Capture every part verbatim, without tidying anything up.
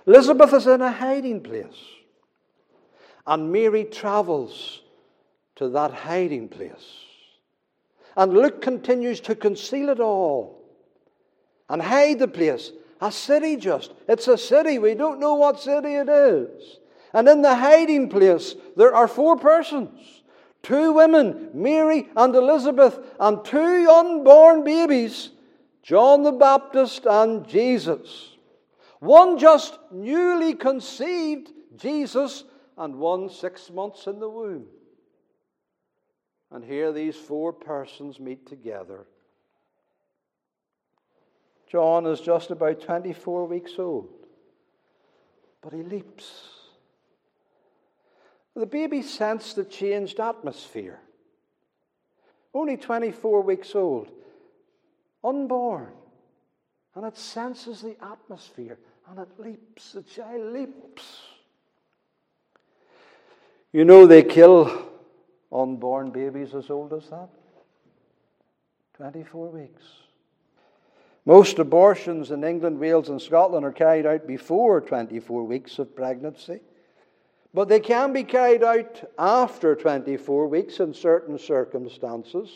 Elizabeth is in a hiding place. And Mary travels to that hiding place. And Luke continues to conceal it all and hide the place. A city just. It's a city. We don't know what city it is. And in the hiding place, there are four persons. Two women, Mary and Elizabeth, and two unborn babies, John the Baptist and Jesus. One just newly conceived, Jesus, and one six months in the womb. And here these four persons meet together. John is just about twenty-four weeks old, but he leaps. The baby sensed the changed atmosphere. Only twenty-four weeks old, unborn, and it senses the atmosphere, and it leaps. The child leaps. You know they kill unborn babies as old as that. twenty-four weeks. Most abortions in England, Wales and Scotland are carried out before twenty-four weeks of pregnancy. But they can be carried out after twenty-four weeks in certain circumstances.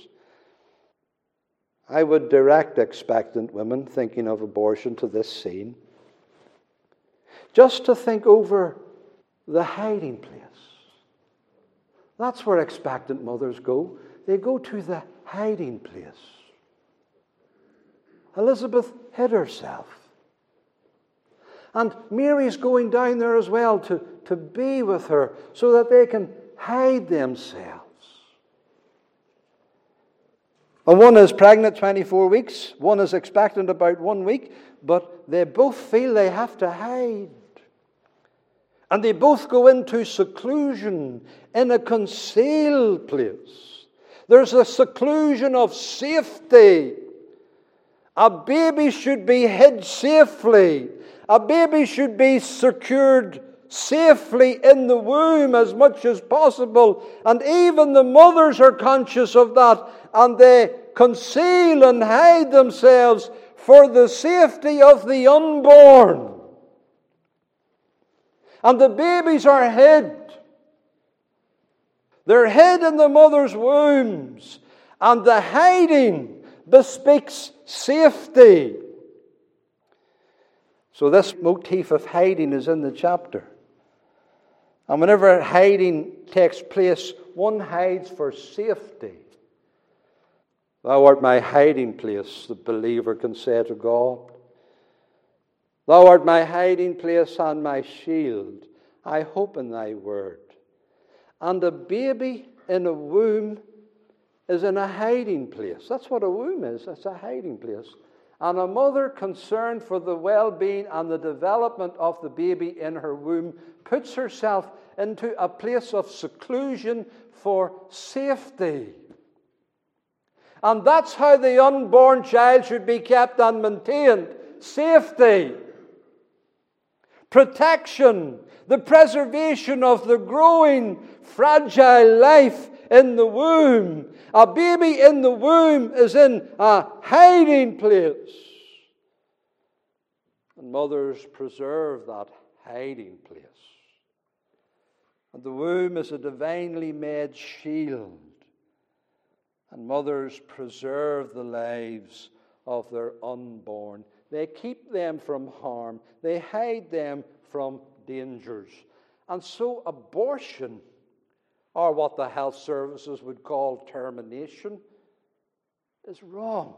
I would direct expectant women thinking of abortion to this scene. Just to think over the hiding place. That's where expectant mothers go. They go to the hiding place. Elizabeth hid herself. And Mary's going down there as well to, to be with her so that they can hide themselves. And one is pregnant twenty-four weeks. One is expectant about one week. But they both feel they have to hide. And they both go into seclusion in a concealed place. There's a seclusion of safety. A baby should be hid safely. A baby should be secured safely in the womb as much as possible. And even the mothers are conscious of that. And they conceal and hide themselves for the safety of the unborn. And the babies are hid. They're hid in the mother's wombs. And the hiding bespeaks safety. So this motif of hiding is in the chapter. And whenever hiding takes place, one hides for safety. Thou art my hiding place, the believer can say to God. Thou art my hiding place and my shield. I hope in thy word. And a baby in a womb is in a hiding place. That's what a womb is. It's a hiding place. And a mother concerned for the well-being and the development of the baby in her womb puts herself into a place of seclusion for safety. And that's how the unborn child should be kept and maintained. Safety. Protection. The preservation of the growing, fragile life in the womb. A baby in the womb is in a hiding place. And mothers preserve that hiding place. And the womb is a divinely made shield. And mothers preserve the lives of their unborn. They keep them from harm. They hide them from dangers. And so abortion, or what the health services would call termination, is wrong.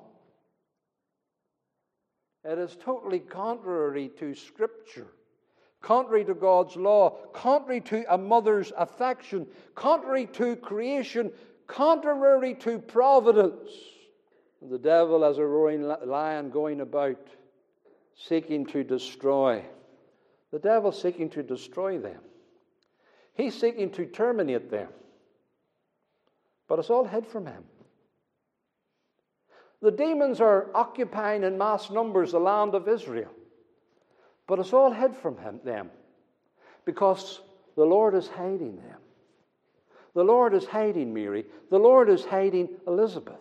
It is totally contrary to Scripture, contrary to God's law, contrary to a mother's affection, contrary to creation, contrary to providence. The devil as a roaring lion going about seeking to destroy. The devil seeking to destroy them. He's seeking to terminate them. But it's all hid from him. The demons are occupying in mass numbers the land of Israel. But it's all hid from him, them. Because the Lord is hiding them. The Lord is hiding Mary. The Lord is hiding Elizabeth.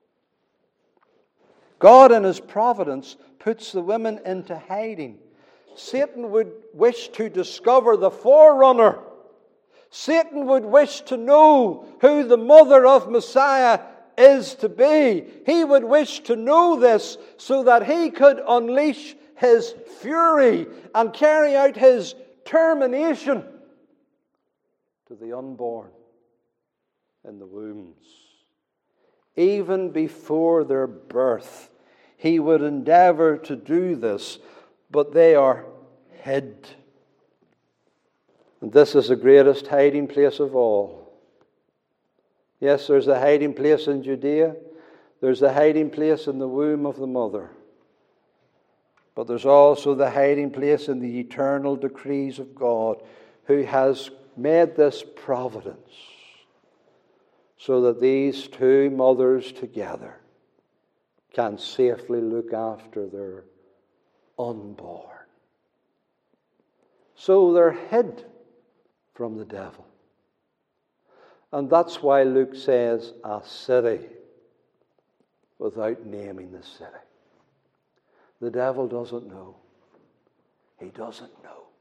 God in His providence puts the women into hiding Satan would wish to discover the forerunner. Satan would wish to know who the mother of Messiah is to be. He would wish to know this so that he could unleash his fury and carry out his termination to the unborn in the wombs. Even before their birth, he would endeavor to do this, but they are hid. And this is the greatest hiding place of all. Yes, there's a hiding place in Judea. There's a hiding place in the womb of the mother. But there's also the hiding place in the eternal decrees of God, who has made this providence so that these two mothers together can safely look after their unborn. So they're hid from the devil. And that's why Luke says a city without naming the city. The devil doesn't know. He doesn't know.